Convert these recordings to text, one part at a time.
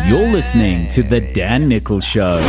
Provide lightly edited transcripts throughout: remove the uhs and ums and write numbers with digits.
You're listening to The Dan Nichols Show.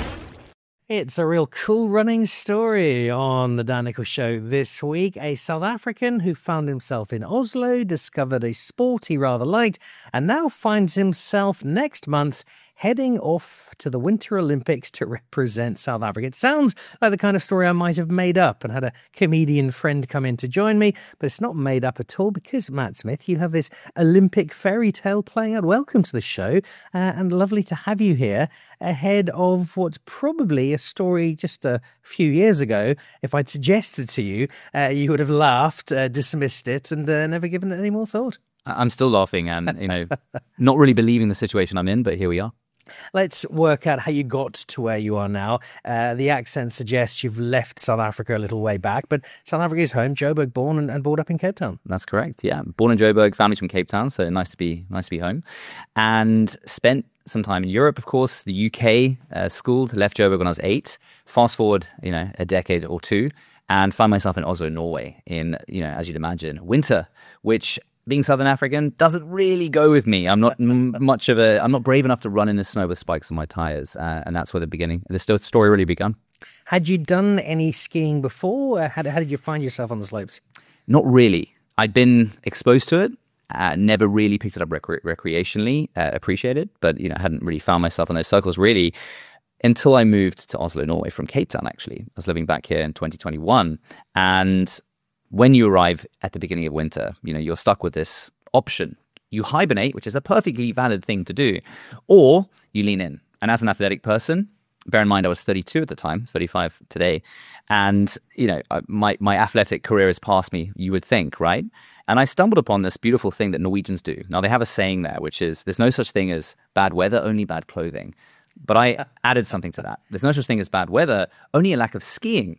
It's a real cool running story on The Dan Nichols Show this week. A South African who found himself in Oslo, discovered a sport he rather liked, and now finds himself next month heading off to the Winter Olympics to represent South Africa. It sounds like the kind of story I might have made up and had a comedian friend come in to join me, but it's not made up at all because, Matt Smith, you have this Olympic fairy tale playing out. Welcome to the show, and lovely to have you here ahead of what's probably a story just a few years ago. If I'd suggested to you, you would have laughed, dismissed it, and never given it any more thought. I'm still laughing and, not really believing the situation I'm in, but here we are. Let's work out how you got to where you are now. The accent suggests you've left South Africa a little way back, but South Africa is home. Joburg born and brought up in Cape Town. That's correct, yeah. Born in Joburg, family's from Cape Town, so nice to be home. And spent some time in Europe, of course, the UK, schooled, left Joburg when I was 8. Fast forward, a decade or two, and found myself in Oslo, Norway, in, as you'd imagine, winter, which, being Southern African, doesn't really go with me. I'm not I'm not brave enough to run in the snow with spikes on my tires. And that's where the story really began. Had you done any skiing before? How did you find yourself on the slopes? Not really. I'd been exposed to it. Never really picked it up recreationally, appreciated, but, hadn't really found myself in those circles really until I moved to Oslo, Norway from Cape Town, actually. I was living back here in 2021. And when you arrive at the beginning of winter, you're stuck with this option. You hibernate, which is a perfectly valid thing to do, or you lean in. And as an athletic person, bear in mind I was 32 at the time, 35 today, and my athletic career has passed me, you would think, right? And I stumbled upon this beautiful thing that Norwegians do. Now, they have a saying there, which is, there's no such thing as bad weather, only bad clothing. But I added something to that. There's no such thing as bad weather, only a lack of skiing.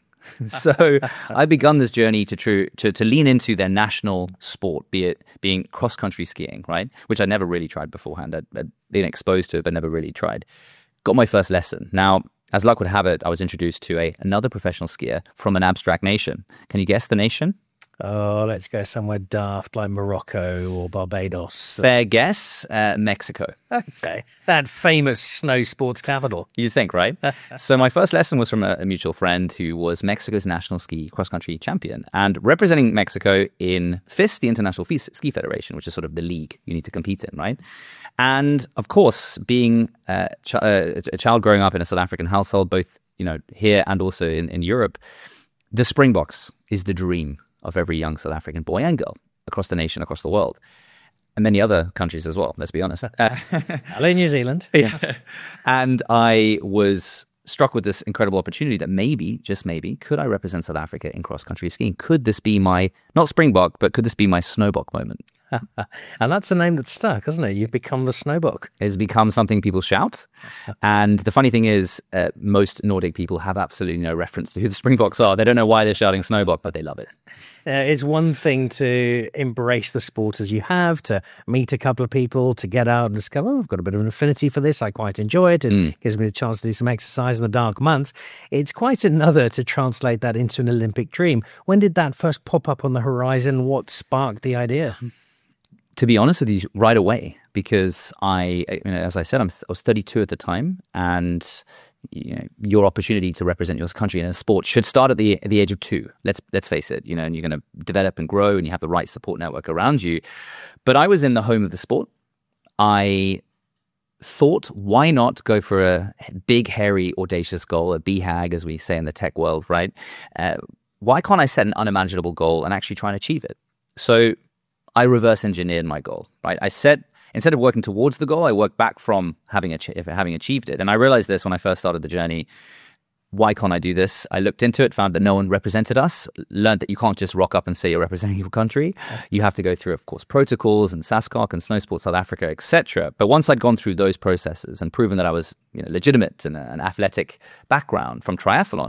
So I've begun this journey to lean into their national sport, be it being cross-country skiing, right? Which I never really tried beforehand. I'd been exposed to it, but never really tried. Got my first lesson. Now, as luck would have it, I was introduced to another professional skier from an abstract nation. Can you guess the nation? Oh, let's go somewhere daft like Morocco or Barbados. Fair guess, Mexico. Okay, that famous snow sports capital. You think, right? So my first lesson was from a mutual friend who was Mexico's national ski cross-country champion and representing Mexico in FIS, the International Ski Federation, which is sort of the league you need to compete in, right? And of course, being a child growing up in a South African household, both here and also in Europe, the Springboks is the dream of every young South African boy and girl across the nation, across the world, and many other countries as well, let's be honest. Hello, New Zealand. Yeah. And I was struck with this incredible opportunity that maybe, just maybe, could I represent South Africa in cross-country skiing? Could this be my, not Springbok, but could this be my Snowbok moment? And that's a name that's stuck, hasn't it? You've become the Snowbok. It's become something people shout. And the funny thing is, most Nordic people have absolutely no reference to who the Springboks are. They don't know why they're shouting Snowbok, but they love it. It's one thing to embrace the sport as you have, to meet a couple of people, to get out and discover, I've got a bit of an affinity for this. I quite enjoy it. It gives me the chance to do some exercise in the dark months. It's quite another to translate that into an Olympic dream. When did that first pop up on the horizon? What sparked the idea? To be honest with you, right away, because as I said, I was 32 at the time, and your opportunity to represent your country in a sport should start at the age of 2. Let's face it, and you're going to develop and grow, and you have the right support network around you. But I was in the home of the sport. I thought, why not go for a big, hairy, audacious goal, a BHAG, as we say in the tech world, right? Why can't I set an unimaginable goal and actually try and achieve it? So I reverse engineered my goal, right? Instead of working towards the goal, I worked back from having achieved it. And I realized this when I first started the journey. Why can't I do this? I looked into it, found that no one represented us, learned that you can't just rock up and say you're representing your country. You have to go through, of course, protocols and SASCOC and Snow Sports South Africa, etc. But once I'd gone through those processes and proven that I was legitimate and an athletic background from triathlon,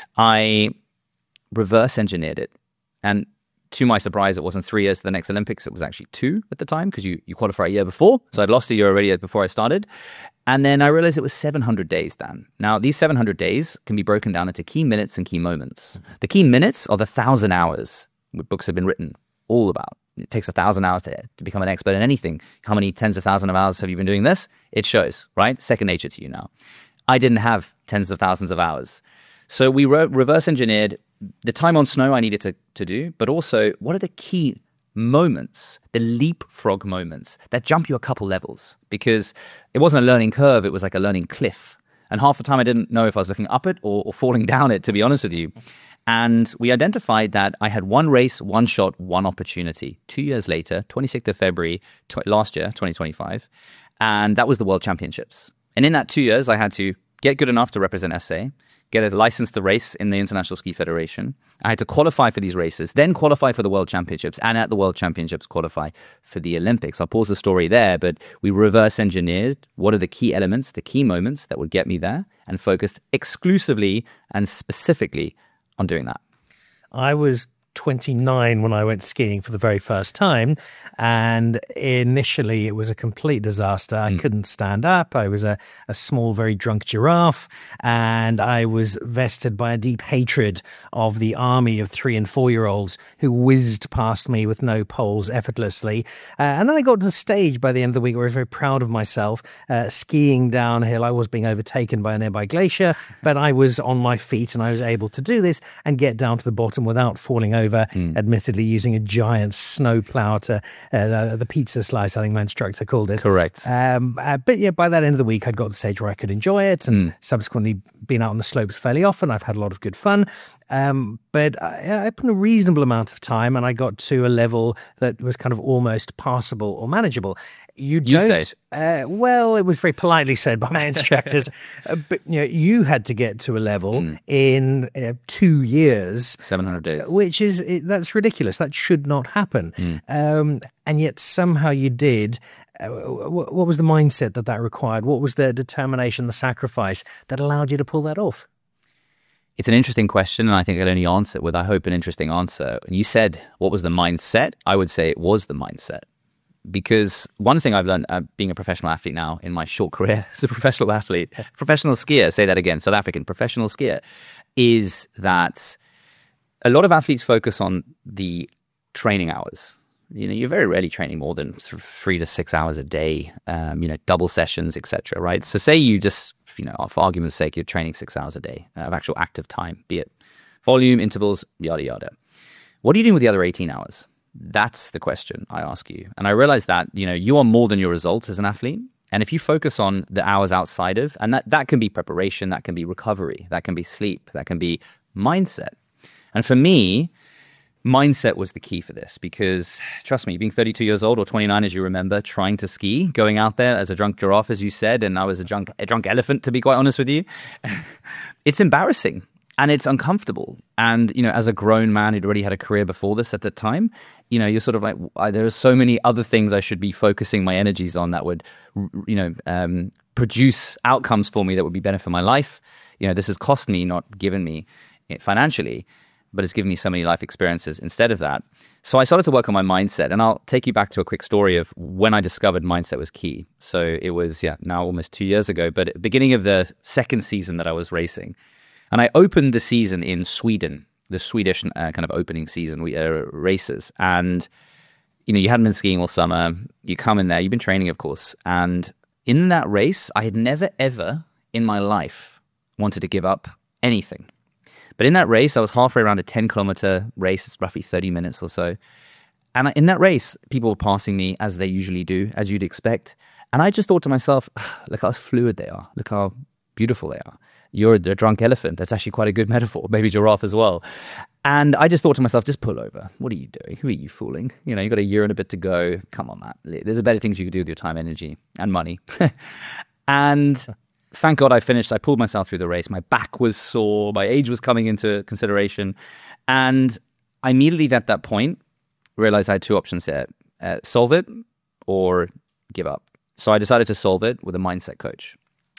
I reverse engineered it. And to my surprise, it wasn't 3 years to the next Olympics. It was actually 2 at the time, because you qualify a year before. So I'd lost a year already before I started. And then I realized it was 700 days, Dan. Now, these 700 days can be broken down into key minutes and key moments. The key minutes are the 1,000 hours books have been written all about. it takes 1,000 hours to become an expert in anything. How many tens of thousands of hours have you been doing this? It shows, right? Second nature to you now. I didn't have tens of thousands of hours. So we reverse engineered the time on snow I needed to do, but also what are the key moments, the leapfrog moments that jump you a couple levels? Because it wasn't a learning curve, it was like a learning cliff. And half the time I didn't know if I was looking up it or falling down it, to be honest with you. And we identified that I had one race, one shot, one opportunity. 2 years later, 26th of February last year, 2025, and that was the World Championships. And in that 2 years, I had to get good enough to represent SA, get a license to race in the International Ski Federation. I had to qualify for these races, then qualify for the World Championships, and at the World Championships qualify for the Olympics. I'll pause the story there, but we reverse engineered what are the key elements, the key moments that would get me there, and focused exclusively and specifically on doing that. I was 29 when I went skiing for the very first time, and initially it was a complete disaster. I couldn't stand up. I was a small, very drunk giraffe, and I was vested by a deep hatred of the army of 3 and 4 year olds who whizzed past me with no poles effortlessly. And then I got to the stage by the end of the week where I was very proud of myself, skiing downhill. I was being overtaken by a nearby glacier, but I was on my feet and I was able to do this and get down to the bottom without falling over, admittedly using a giant snow plow to the pizza slice, I think my instructor called it. Correct. But yeah, by that end of the week, I'd got to the stage where I could enjoy it, and subsequently been out on the slopes fairly often. I've had a lot of good fun. But I put a reasonable amount of time, and I got to a level that was kind of almost passable or manageable. You say? Well, it was very politely said by my instructors, but you had to get to a level in 2 years, 700 days, which is that's ridiculous. That should not happen, and yet somehow you did. What was the mindset that required? What was the determination, the sacrifice that allowed you to pull that off? It's an interesting question, and I think I'd only answer it with, I hope, an interesting answer. And you said, what was the mindset? I would say it was the mindset. Because one thing I've learned being a professional athlete now in my short career as a professional athlete, professional skier, say that again, South African professional skier, is that a lot of athletes focus on the training hours. You're very rarely training more than 3 to 6 hours a day, double sessions, etc. Right? So say you just, for argument's sake, you're training 6 hours a day of actual active time, be it volume, intervals, yada, yada. What are you doing with the other 18 hours? That's the question I ask you. And I realize that, you are more than your results as an athlete. And if you focus on the hours outside of, and that can be preparation, that can be recovery, that can be sleep, that can be mindset. And for me, mindset was the key for this, because trust me, being 32 years old or 29 as you remember, trying to ski, going out there as a drunk giraffe, as you said, and I was a drunk elephant, to be quite honest with you, it's embarrassing and it's uncomfortable. And, as a grown man who'd already had a career before this at the time, you're sort of like, there are so many other things I should be focusing my energies on that would, produce outcomes for me that would be better for my life. This has cost me, not given me financially, but it's given me so many life experiences instead of that. So I started to work on my mindset, and I'll take you back to a quick story of when I discovered mindset was key. So it was, now almost 2 years ago, but at the beginning of the second season that I was racing. And I opened the season in Sweden, the Swedish kind of opening season races. And, you hadn't been skiing all summer. You come in there, you've been training, of course. And in that race, I had never, ever in my life wanted to give up anything. But in that race, I was halfway around a 10-kilometer race. It's roughly 30 minutes or so. And in that race, people were passing me as they usually do, as you'd expect. And I just thought to myself, look how fluid they are. Look how beautiful they are. You're the drunk elephant. That's actually quite a good metaphor. Maybe giraffe as well. And I just thought to myself, just pull over. What are you doing? Who are you fooling? You've got a year and a bit to go. Come on, Matt. There's better things you could do with your time, energy, and money. And thank God I finished. I pulled myself through the race. My back was sore. My age was coming into consideration. And I immediately at that point realized I had two options there. Solve it or give up. So I decided to solve it with a mindset coach.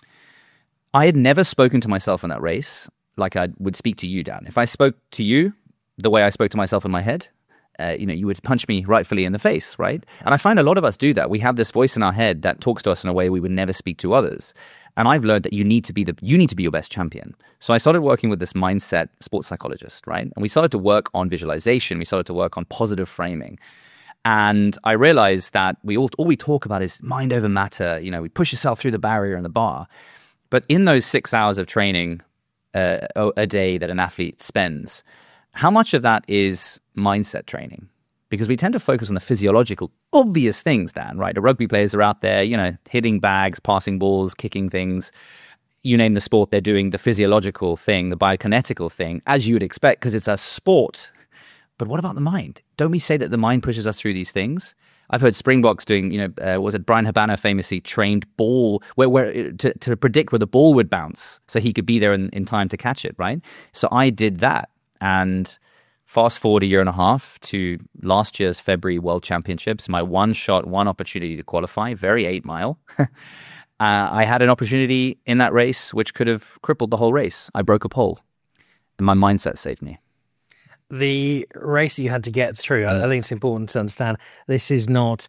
I had never spoken to myself in that race like I would speak to you, Dan. If I spoke to you the way I spoke to myself in my head, you would punch me rightfully in the face, right? And I find a lot of us do that. We have this voice in our head that talks to us in a way we would never speak to others. And I've learned that you need to be your best champion. So I started working with this mindset sports psychologist, right? And we started to work on visualization. We started to work on positive framing. And I realized that all we talk about is mind over matter. You know, we push yourself through the barrier in the bar. But in those 6 hours of training a day that an athlete spends, how much of that is mindset training? Because we tend to focus on the physiological, obvious things, Dan, right? The rugby players are out there, you know, hitting bags, passing balls, kicking things. You name the sport, they're doing the physiological thing, the biokinetical thing, as you would expect, because it's a sport. But what about the mind? Don't we say that the mind pushes us through these things? I've heard Springboks doing, you know, was it Brian Habana famously trained ball where to predict where the ball would bounce so he could be there in time to catch it, right? So I did that. And fast forward a year and a half to last year's February World Championships, my one opportunity to qualify, very 8 mile. I had an opportunity in that race which could have crippled the whole race. I broke a pole and my mindset saved me. The race that you had to get through, I think it's important to understand this is not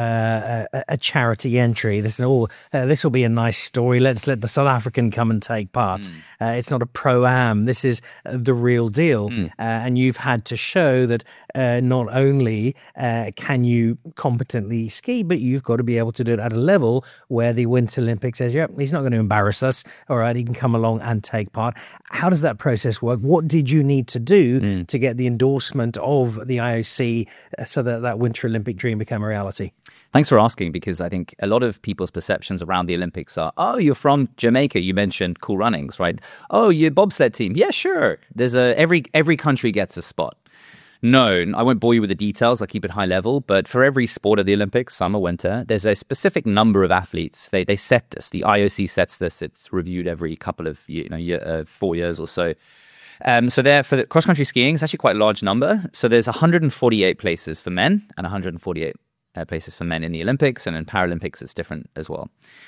a charity entry. This will be a nice story. Let's let the South African come and take part. It's not a pro-am. This is the real deal. And you've had to show that not only can you competently ski, but you've got to be able to do it at a level where the Winter Olympics says, yep, he's not going to embarrass us. All right, he can come along and take part. How does that process work? What did you need to do to get the endorsement of the IOC so that Winter Olympic dream became a reality? Thanks for asking, because I think a lot of people's perceptions around the Olympics are, oh, you're from Jamaica. You mentioned Cool Runnings, right? Oh, you're bobsled team. Yeah, sure. There's every country gets a spot. No, I won't bore you with the details. I'll keep it high level. But for every sport of the Olympics, summer, winter, there's a specific number of athletes. They set this. The IOC sets this. It's reviewed every couple of 4 years or so. So there, for the cross-country skiing, it's actually quite a large number. So there's 148 places for men and 148 places for men in the Olympics, and in Paralympics it's different as well.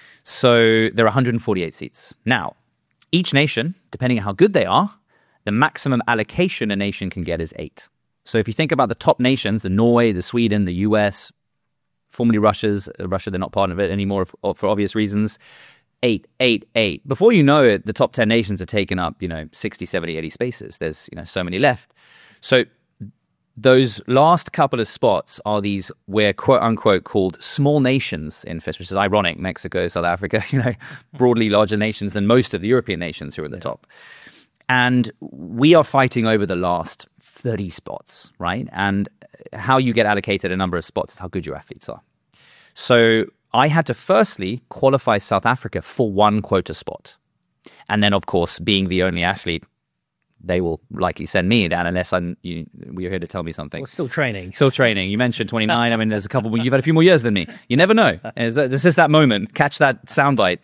So there are 148 seats. Now, each nation, depending on how good they are, the maximum allocation a nation can get is 8. So if you think about the top nations, the Norway, the Sweden, the US, formerly Russia, they're not part of it anymore for obvious reasons, 8. Before you know it, the top 10 nations have taken up, 60, 70, 80 spaces. There's, so many left. So those last couple of spots are these, we're quote unquote called small nations in FIS, which is ironic. Mexico, South Africa, broadly larger nations than most of the European nations who are at the top. And we are fighting over the last 30 spots, right? And how you get allocated a number of spots is how good your athletes are. So I had to firstly qualify South Africa for one quota spot. And then, of course, being the only athlete, they will likely send me down unless you're here to tell me something. Well, still training. You mentioned 29. I mean, there's a couple. You've had a few more years than me. You never know. This is that moment. Catch that soundbite.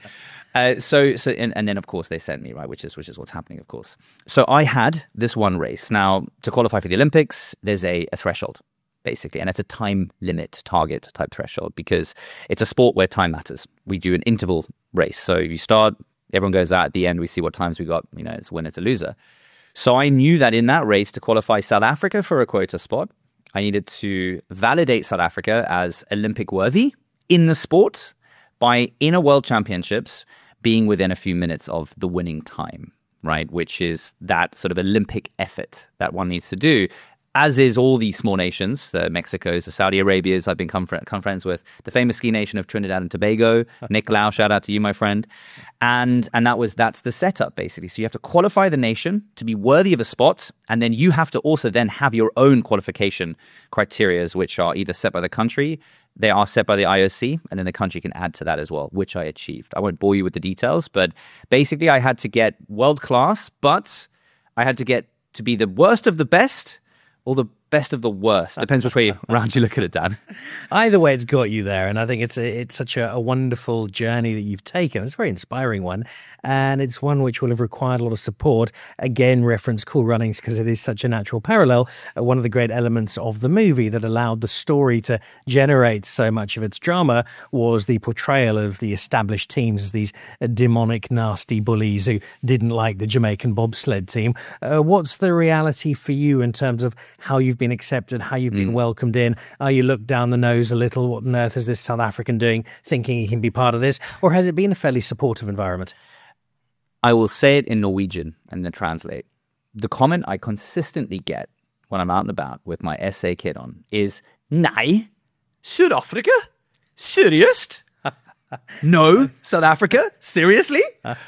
And then, of course, they sent me, right, which is what's happening, of course. So I had this one race. Now, to qualify for the Olympics, there's a threshold, basically, and it's a time limit target type threshold because it's a sport where time matters. We do an interval race. So you start, everyone goes out at the end, we see what times we got, it's a winner, it's a loser. So I knew that in that race, to qualify South Africa for a quota spot, I needed to validate South Africa as Olympic worthy in the sport by, in a World Championships, being within a few minutes of the winning time, right? Which is that sort of Olympic effort that one needs to do, as is all these small nations, the Mexicos, the Saudi Arabias I've become friends with, the famous ski nation of Trinidad and Tobago, Nick Lau, shout out to you, my friend. And that's the setup, basically. So you have to qualify the nation to be worthy of a spot, and then you have to also then have your own qualification criteria, which are either set by the country, they are set by the IOC, and then the country can add to that as well, which I achieved. I won't bore you with the details, but basically I had to get world class, but I had to get to be the worst of the best or the best of the worst. Depends which way around you look at it, Dan. Either way, it's got you there. And I think it's such a wonderful journey that you've taken. It's a very inspiring one. And it's one which will have required a lot of support. Again, reference Cool Runnings because it is such a natural parallel. One of the great elements of the movie that allowed the story to generate so much of its drama was the portrayal of the established teams as these demonic, nasty bullies who didn't like the Jamaican bobsled team. What's the reality for you in terms of how you've been accepted, how you've been welcomed in? Are you looked down the nose a little? What on earth is this South African doing, thinking he can be part of this? Or has it been a fairly supportive environment? I will say it in Norwegian and then translate. The comment I consistently get when I'm out and about with my SA kit on is, "Nej, South Africa? Serious? No, South Africa? Seriously?"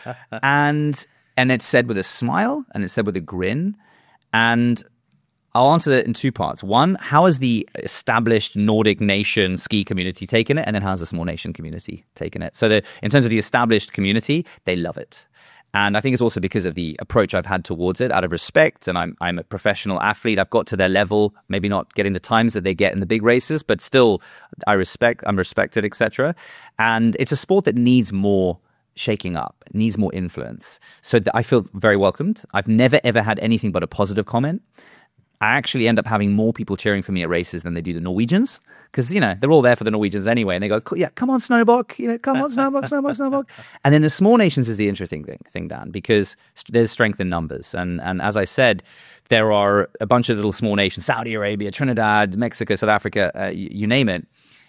And it's said with a smile, and it's said with a grin. And I'll answer that in two parts. One, how has the established Nordic nation ski community taken it? And then how has the small nation community taken it? So in terms of the established community, they love it. And I think it's also because of the approach I've had towards it, out of respect. And I'm a professional athlete. I've got to their level, maybe not getting the times that they get in the big races, but still I'm respected, etc. And it's a sport that needs more shaking up, needs more influence. So I feel very welcomed. I've never, ever had anything but a positive comment. I actually end up having more people cheering for me at races than they do the Norwegians, because, they're all there for the Norwegians anyway. And they go, "Yeah, come on, Snowbock, come on, Snowbock. And then the small nations is the interesting thing, Dan, because there's strength in numbers. And as I said, there are a bunch of little small nations, Saudi Arabia, Trinidad, Mexico, South Africa, you name it.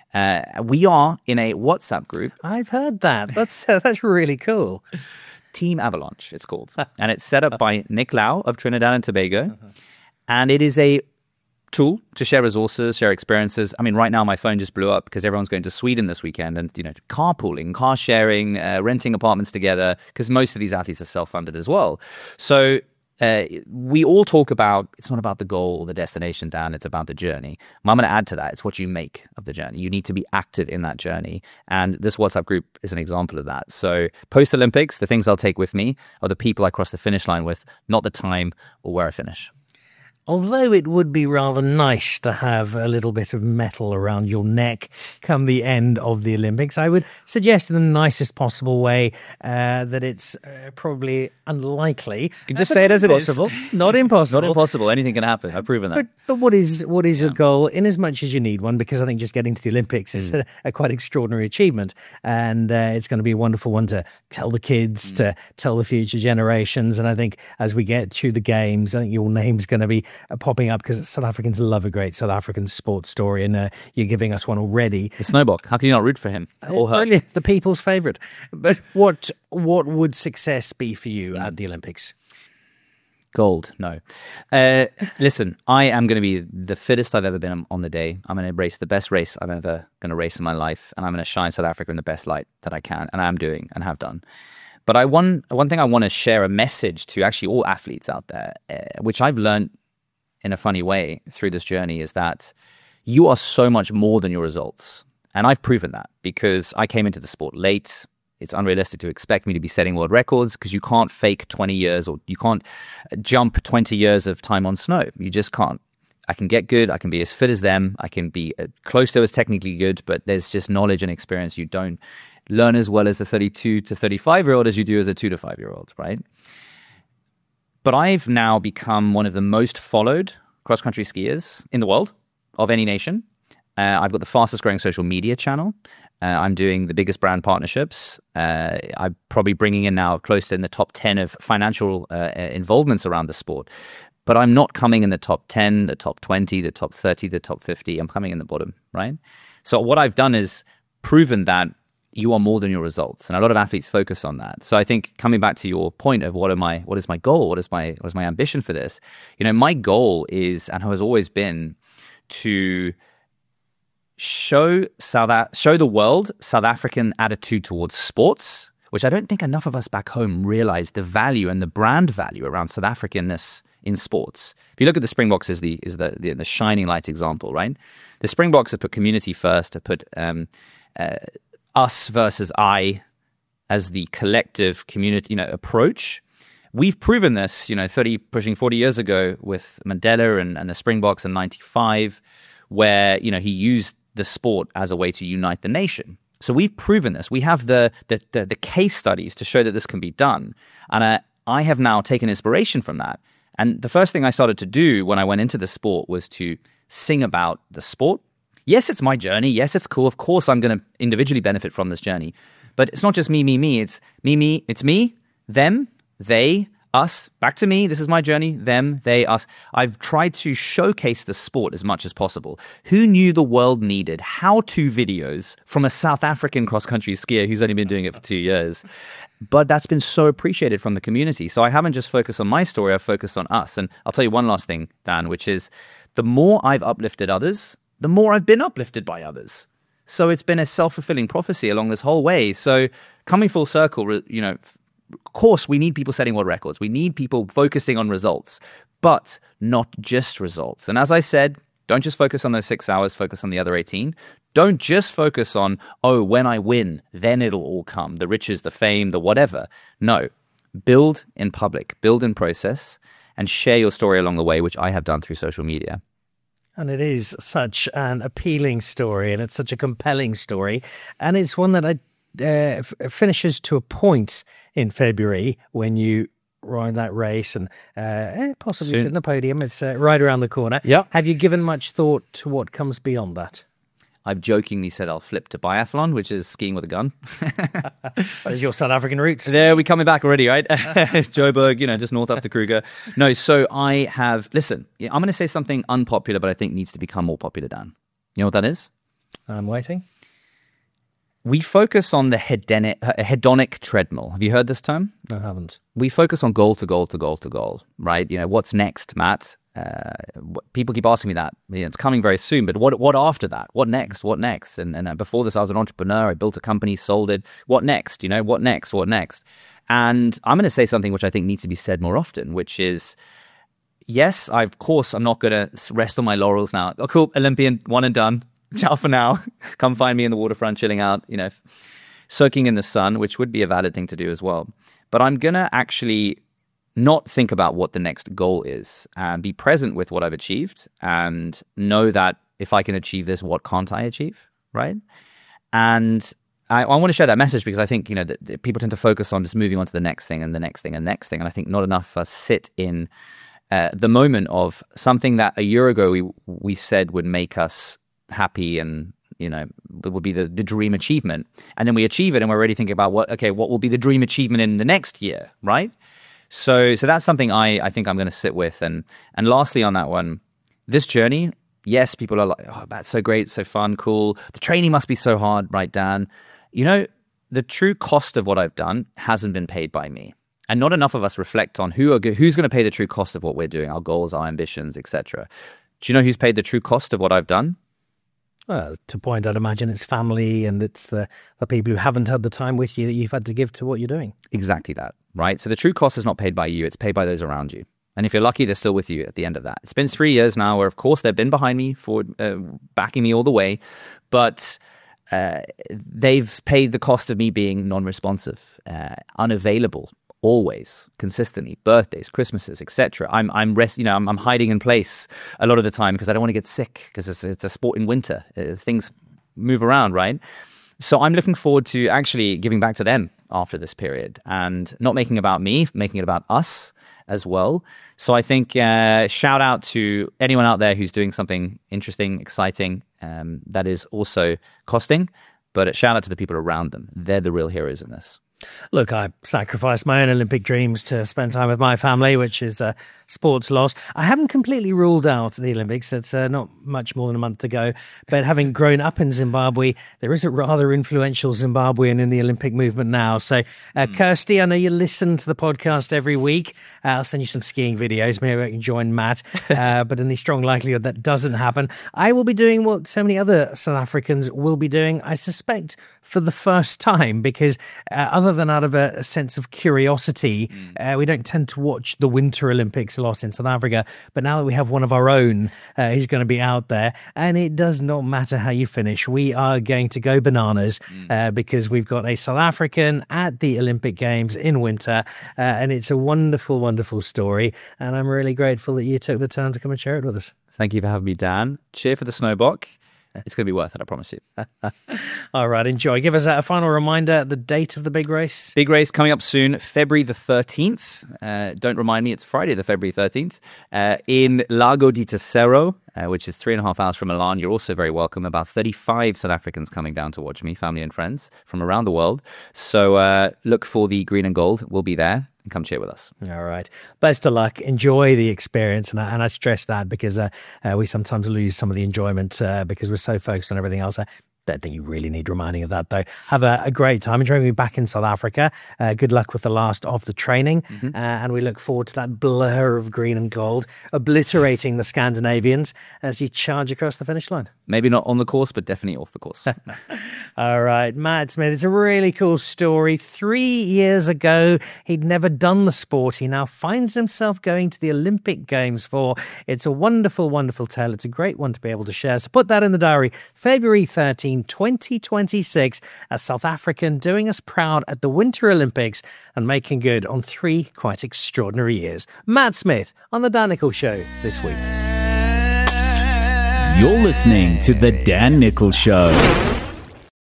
We are in a WhatsApp group. I've heard that. That's really cool. Team Avalanche, it's called. And it's set up by Nick Lau of Trinidad and Tobago. And it is a tool to share resources, share experiences. I mean, right now my phone just blew up because everyone's going to Sweden this weekend, and carpooling, car sharing, renting apartments together, because most of these athletes are self-funded as well. So we all talk about, it's not about the goal or the destination, Dan, it's about the journey. I'm going to add to that, it's what you make of the journey. You need to be active in that journey. And this WhatsApp group is an example of that. So post-Olympics, the things I'll take with me are the people I cross the finish line with, not the time or where I finish. Although it would be rather nice to have a little bit of metal around your neck come the end of the Olympics, I would suggest in the nicest possible way that it's probably unlikely. You can just say it as it is. Not impossible. Not impossible. Anything can happen. I've proven that. But what is your goal, in as much as you need one? Because I think just getting to the Olympics is a quite extraordinary achievement. And it's going to be a wonderful one to tell the kids, to tell the future generations. And I think as we get through the games, I think your name's going to be popping up, because South Africans love a great South African sports story, and you're giving us one already. The Snowbock, how can you not root for him or her? Brilliant, the people's favourite. But what would success be for you at the Olympics? Gold, no. Listen, I am going to be the fittest I've ever been on the day. I'm going to race the best race I'm ever going to race in my life, and I'm going to shine South Africa in the best light that I can, and I am doing and have done. But one thing I want to share a message to actually all athletes out there, which I've learned in a funny way through this journey, is that you are so much more than your results. And I've proven that, because I came into the sport late. It's unrealistic to expect me to be setting world records, because you can't fake 20 years, or you can't jump 20 years of time on snow. You just can't. I can get good. I can be as fit as them. I can be close to as technically good, but there's just knowledge and experience you don't learn as well as a 32 to 35-year-old as you do as a 2 to 5-year-old, right? But I've now become one of the most followed cross-country skiers in the world, of any nation. I've got the fastest growing social media channel. I'm doing the biggest brand partnerships. I'm probably bringing in now close to in the top 10 of financial involvements around the sport. But I'm not coming in the top 10, the top 20, the top 30, the top 50. I'm coming in the bottom, right? So what I've done is proven that you are more than your results, and a lot of athletes focus on that. So I think, coming back to your point of what is my goal, what is my ambition for this, my goal is, and has always been, to show the world South African attitude towards sports, which I don't think enough of us back home realize the value and the brand value around South Africanness in sports. If you look at the Springboks as the shining light example, right? The Springboks have put community first, have put us versus I as the collective community, approach. We've proven this, pushing 40 years ago with Mandela and the Springboks in 95, where, he used the sport as a way to unite the nation. So we've proven this. We have the case studies to show that this can be done. And I have now taken inspiration from that. And the first thing I started to do when I went into the sport was to sing about the sport. Yes, it's my journey. Yes, it's cool. Of course, I'm going to individually benefit from this journey. But it's not just me. It's me, them, they, us, back to me, this is my journey, them, they, us. I've tried to showcase the sport as much as possible. Who knew the world needed how-to videos from a South African cross-country skier who's only been doing it for 2 years? But that's been so appreciated from the community. So I haven't just focused on my story, I've focused on us. And I'll tell you one last thing, Dan, which is the more I've uplifted others, the more I've been uplifted by others. So it's been a self-fulfilling prophecy along this whole way. So coming full circle, you know, of course, we need people setting world records. We need people focusing on results, but not just results. And as I said, don't just focus on those 6 hours, focus on the other 18. Don't just focus on, oh, when I win, then it'll all come. The riches, the fame, the whatever. No, build in public, build in process, and share your story along the way, which I have done through social media. And it is such an appealing story, and it's such a compelling story. And it's one that finishes to a point in February when you ride that race and possibly sit on the podium. It's right around the corner. Yep. Have you given much thought to what comes beyond that? I've jokingly said I'll flip to biathlon, which is skiing with a gun. That is your South African roots. There, we're coming back already, right? Joburg, you know, just north up to Kruger. No, so I have, listen, I'm going to say something unpopular, but I think needs to become more popular, Dan. You know what that is? I'm waiting. We focus on the hedonic treadmill. Have you heard this term? I haven't. We focus on goal to goal to goal to goal, right? You know, what's next, Matt? People keep asking me that. You know, it's coming very soon, but what after that? What next? What next? And before this, I was an entrepreneur. I built a company, sold it. What next? You know, what next? What next? And I'm going to say something which I think needs to be said more often, which is, yes, of course, I'm not going to rest on my laurels now. Oh, cool, Olympian, one and done. Ciao for now. Come find me in the waterfront, chilling out, you know, soaking in the sun, which would be a valid thing to do as well. But I'm going to actually not think about what the next goal is and be present with what I've achieved and know that if I can achieve this, what can't I achieve, right? And I want to share that message because I think, you know, that people tend to focus on just moving on to the next thing and the next thing and the next thing. And I think not enough of us sit in the moment of something that a year ago we said would make us happy and, you know, it would be the dream achievement. And then we achieve it and we're already thinking about what will be the dream achievement in the next year, right? So that's something I think I'm going to sit with. And lastly on that one, this journey, yes, people are like, oh, that's so great, so fun, cool. The training must be so hard, right, Dan? You know, the true cost of what I've done hasn't been paid by me. And not enough of us reflect on who's going to pay the true cost of what we're doing, our goals, our ambitions, etc. Do you know who's paid the true cost of what I've done? Well, to point, I'd imagine it's family and it's the people who haven't had the time with you that you've had to give to what you're doing. Exactly that, right? So the true cost is not paid by you, it's paid by those around you. And if you're lucky, they're still with you at the end of that. It's been 3 years now where, of course, they've been behind me for backing me all the way, but they've paid the cost of me being non-responsive, unavailable, always, consistently, birthdays, Christmases, etc. I'm hiding in place a lot of the time because I don't want to get sick because it's a sport in winter. Things move around, right? So I'm looking forward to actually giving back to them after this period and not making it about me, making it about us as well. So I think shout out to anyone out there who's doing something interesting, exciting, that is also costing, but shout out to the people around them. They're the real heroes in this. Look, I sacrificed my own Olympic dreams to spend time with my family, which is a sports loss. I haven't completely ruled out the Olympics. It's not much more than a month to go. But having grown up in Zimbabwe, there is a rather influential Zimbabwean in the Olympic movement now. So, Kirsty, I know you listen to the podcast every week. I'll send you some skiing videos. Maybe I can join Matt. But in the strong likelihood that doesn't happen, I will be doing what so many other South Africans will be doing, I suspect, for the first time, because other than out of a sense of curiosity, we don't tend to watch the Winter Olympics a lot in South Africa. But now that we have one of our own, he's going to be out there, and it does not matter how you finish. We are going to go bananas because we've got a South African at the Olympic Games in winter, and it's a wonderful, wonderful story. And I'm really grateful that you took the time to come and share it with us. Thank you for having me, Dan. Cheer for the Snowbock. It's going to be worth it, I promise you. All right, enjoy. Give us a final reminder, the date of the big race. Big race coming up soon, February the 13th. Don't remind me, it's Friday the February 13th in Lago di Terceiro, which is 3.5 hours from Milan. You're also very welcome. About 35 South Africans coming down to watch me, family and friends from around the world. So look for the green and gold. We'll be there. come cheer with us. All right. Best of luck. Enjoy the experience. And I stress that because we sometimes lose some of the enjoyment because we're so focused on everything else. I don't think you really need reminding of that, though. Have a great time. Enjoying being back in South Africa. Good luck with the last of the training. And we look forward to that blur of green and gold obliterating the Scandinavians as you charge across the finish line. Maybe not on the course, but definitely off the course. All right, Matt Smith, it's a really cool story. 3 years ago, he'd never done the sport. He now finds himself going to the Olympic Games for. It's a wonderful, wonderful tale. It's a great one to be able to share. So put that in the diary. February 13, 2026, a South African doing us proud at the Winter Olympics and making good on 3 quite extraordinary years. Matt Smith on The Dan Nichols Show this week. You're listening to The Dan Nichols Show.